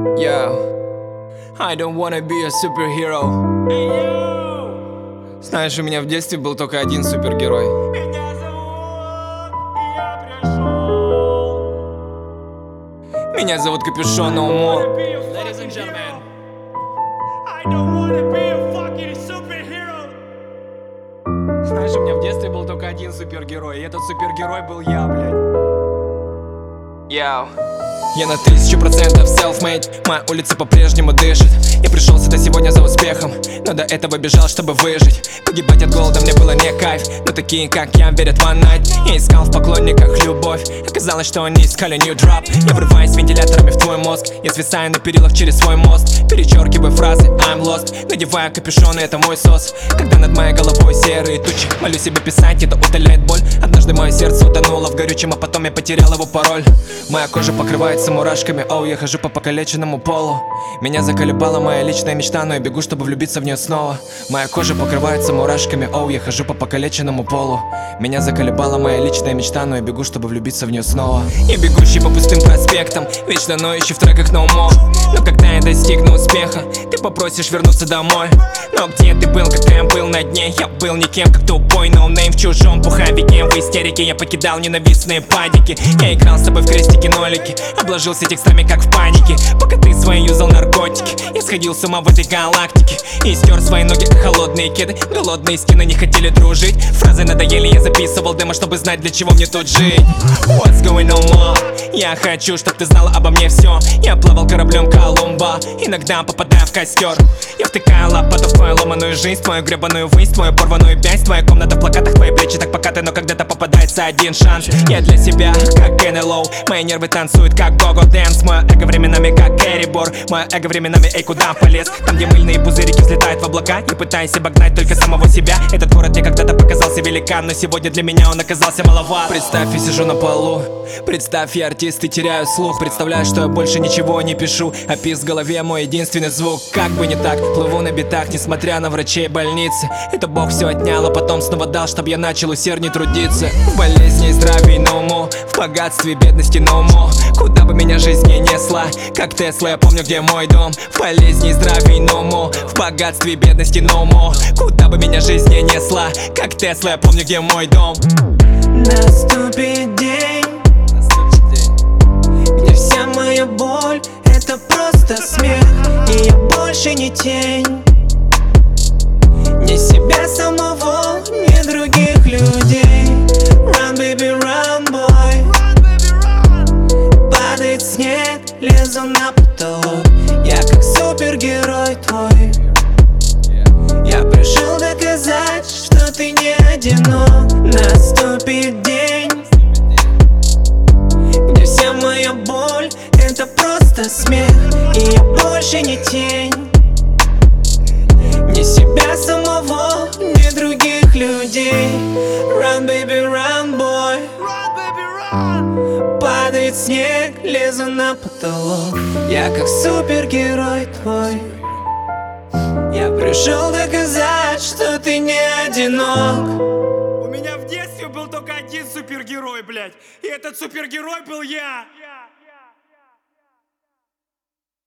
Yeah, I don't wanna be a superhero. Знаешь, у меня в детстве был только один супергерой. Меня зовут, и я пришел. Меня зовут Капюшон Омо. Ladies and gentlemen, I don't wanna be a fucking superhero. Знаешь, у меня в детстве был только один супергерой, и этот супергерой был я, блядь. Яу. Я на 1000% self-made, моя улица по-прежнему дышит. Я пришел сюда сегодня за успехом, но до этого бежал, чтобы выжить. Погибать от голода мне было не кайф, но такие, как я, верят в one night. Я искал в поклонниках любовь, оказалось, что они искали new drop. Я врываюсь вентиляторами в твой мозг, я свисаю на перилах через свой мост. Перечеркиваю фразы I'm lost, надеваю капюшон, и это мой сос. Когда над моей головой серые тучи, молю себя писать, это утоляет боль. Однажды мое сердце утонуло в горючем, а потом я потерял его пароль. Моя кожа покрывается мурашками, оу, я хожу по покалеченному полу. Меня заколебала моя личная мечта, но я бегу, чтобы влюбиться в нее снова. Моя кожа покрывается мурашками, оу, я хожу по покалеченному полу. Меня заколебала моя личная мечта, но я бегу, чтобы влюбиться в нее снова. Я бегущий по пустым проспектам, вечно ноющий в треках no more. Но когда я достигну успеха, ты попросишь вернуться домой. Но где ты был, когда я был на дне? Я был никем, как тупой ноунейм в чужом пуховике. В истерике я покидал ненавистные падики. Я играл с тобой в крестики-нолики, обложился текстами, как в панике. Пока ты свои юзал наркотики, я сходил с ума в этой галактике и стер свои ноги, холодные кеды. Голодные стены не хотели дружить. Фразы надоели, я записывал демо, чтобы знать, для чего мне тут жить. What's going on, ma? Я хочу, чтоб ты знала обо мне все. Я плавал кораблем Колумба, иногда попадая в костер. Я втыкаю лопату в твою ломаную жизнь, твою гребаную высь, твою порваную пять. Твоя комната в плакатах, твои плечи так покаты, но когда-то попадается один шанс. Я для себя, как НЛО, мои нервы танцуют, как Гого Дэнс. Мое эго временами, как Эрибор, мое эго временами, эй, куда полез? Там, где мыльные пузырики взлетают в облака, не пытаясь обогнать только самого себя. Этот город мне когда-то показался великан, но сегодня для меня он оказался маловат. Представь, я сижу на полу, представь, я артист и теряю слух. Представляю, что я больше ничего не пишу, а писк в голове мой единственный звук. Как бы не так, плыву на битах, несмотря на врачей больницы. Это Бог все отнял, а потом снова дал, чтоб я начал усерднее трудиться. В болезни и здравии no more, в богатстве и бедности no more. Куда бы меня жизнь не несла, как Тесла, я помню, где мой дом. В болезни и здравии no more, в богатстве и бедности no more. Куда бы меня жизнь не несла, как Тесла, я помню, где мой дом. Наступит день, где вся моя боль — это просто смех, и я больше не тень. Ни себя самого, ни других людей. Run, baby, run, boy. Падает снег, лезу на потолок. Я как супергерой твой. Я пришел доказать, что ты не одинок. Наступит день, где вся моя боль — это просто смех, и я больше не тень. Ни себя самого, ни других людей. Run, baby, run, boy. Run, baby, run. Падает снег, лезу на потолок. Я как супергерой твой. Я пришел доказать, что ты не одинок. У меня в детстве был только один супергерой, блядь. И этот супергерой был я.